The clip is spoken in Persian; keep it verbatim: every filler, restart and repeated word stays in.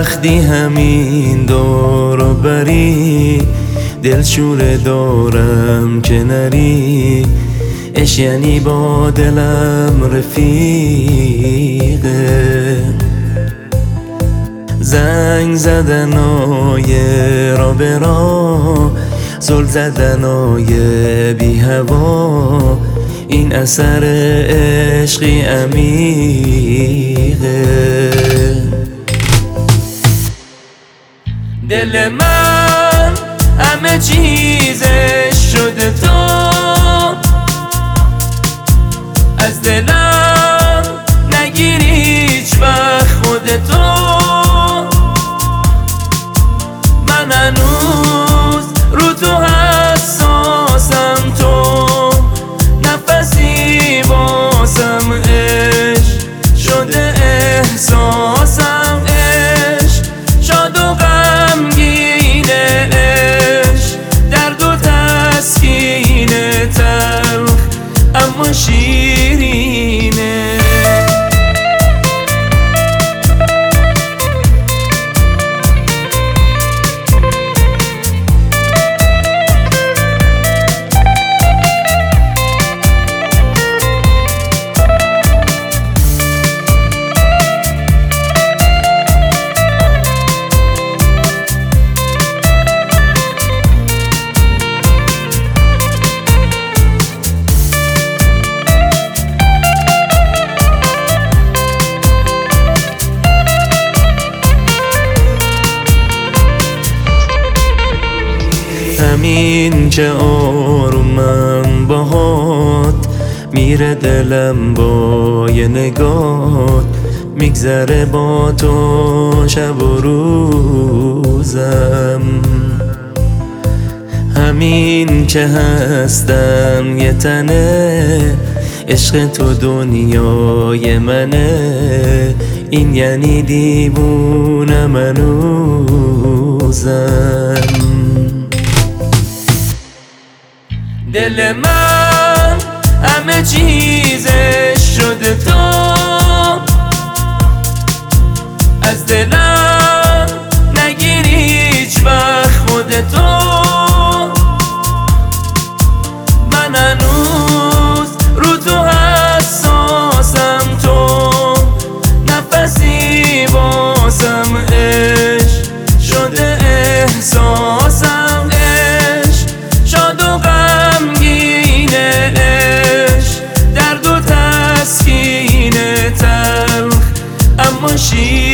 وقتی همین دور و بری دلشوره دارم که نری، عشق یعنی با دلم رفیقه. زنگ زدنای را به را، زل زدنای بی هوا، این اثر عشقی عمیقه. دل من همه چیزش شده تو، از دلم نگیری هیچ وقت خودتو. من هنوز رو تو حساسم، تو نفسی باسم، عشق شده احساسم، عشق شاد و غمگینه، عشق درد و تسکین، تلخ اما شیرینه. همین که آرومم باهات، میره دلم با یه نگات، میگذره با تو شب و روزم. همین که هستم یه تنه، عشق تو دنیای منه، این یعنی دیوونه منوزم. دل من همه چیزش شده تو، از دلم نگیری هیچ وقت خودتو. من هنوز رو تو حساسم، تو نفسی باسم، عشق شده احساسم، عشق شاد و غمگینه، عشق درد و تسکین، تلخ اما شیرینه.